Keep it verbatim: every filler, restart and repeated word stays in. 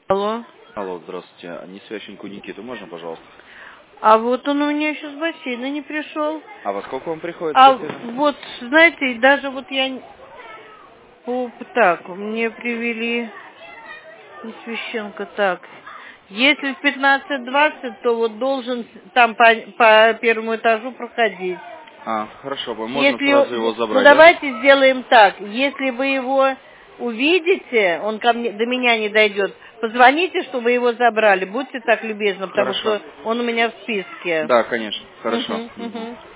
Алло. Алло, здравствуйте. А Несвященку Никиту можно, пожалуйста? А вот он у меня еще с бассейна не пришел. А во сколько он приходит с А бассейна? вот, знаете, даже вот я... не- О, так, мне привели Несвященко так. Если в пятнадцать двадцать, то вот должен там по, по первому этажу проходить. А, хорошо, можно сразу его Если, ну забрать, да? давайте сделаем так. Если вы его увидите, он ко мне, до меня не дойдет, позвоните, чтобы его забрали. Будьте так любезны, потому Хорошо. что он у меня в списке. Да, конечно. Хорошо. Угу, Мгм. угу.